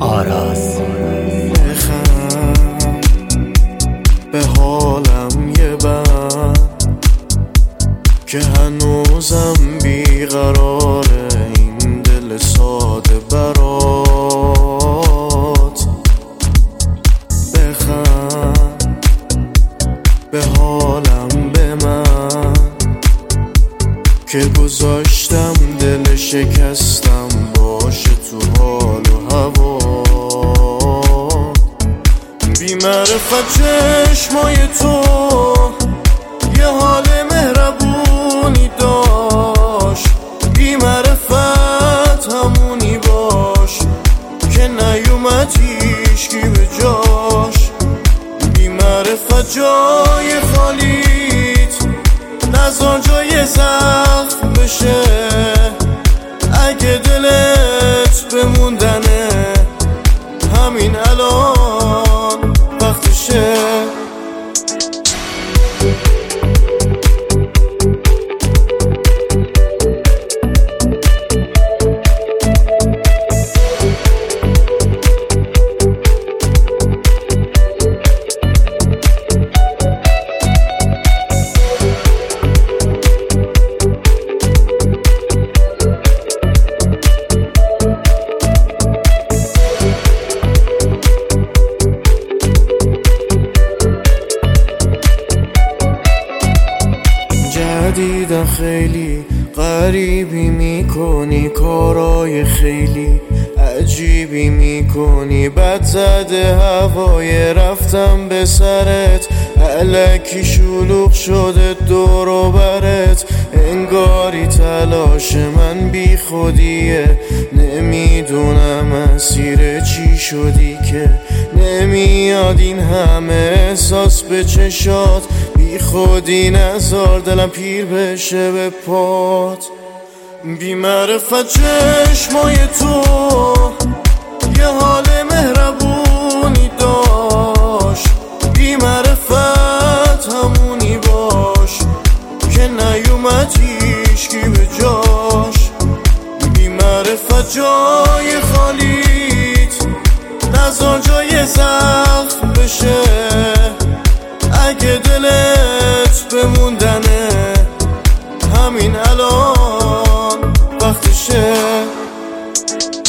آراز. بخند به حالم یه بند که هنوزم بیقراره این دل ساده برات. بخند به حالم به من که گذاشتم دل شکستم باشه تو حال و هوا. بی معرفت چشمای تو یه حال مهربونی داشت، بی معرفت همونی باش که نیومد هیچکی به جاش. بی معرفت جای خالیت نذار جای زخم بشه، اگه دلت بموندنه همین الان وقتشه. دیدم خیلی غریبی میکنی، کارای خیلی عجیبی میکنی، بد زده هوای رفتم به سرت، الکی شلوغ شده دور و برت، انگاری تلاش من بی خودیه، نمیدونم مسیر چی شدی که نمیاد این همه احساس به چشات، بی خودی نذار دلم پیر بشه به پات. بی معرفت چشمای تو یه حال مهربونی داشت، بی معرفت همونی باش که نیومد هیچکی به جاش. بی معرفت جای خالیت نذار جای زخم بشه، اگه دلت بموندنه همین الان وقتشه.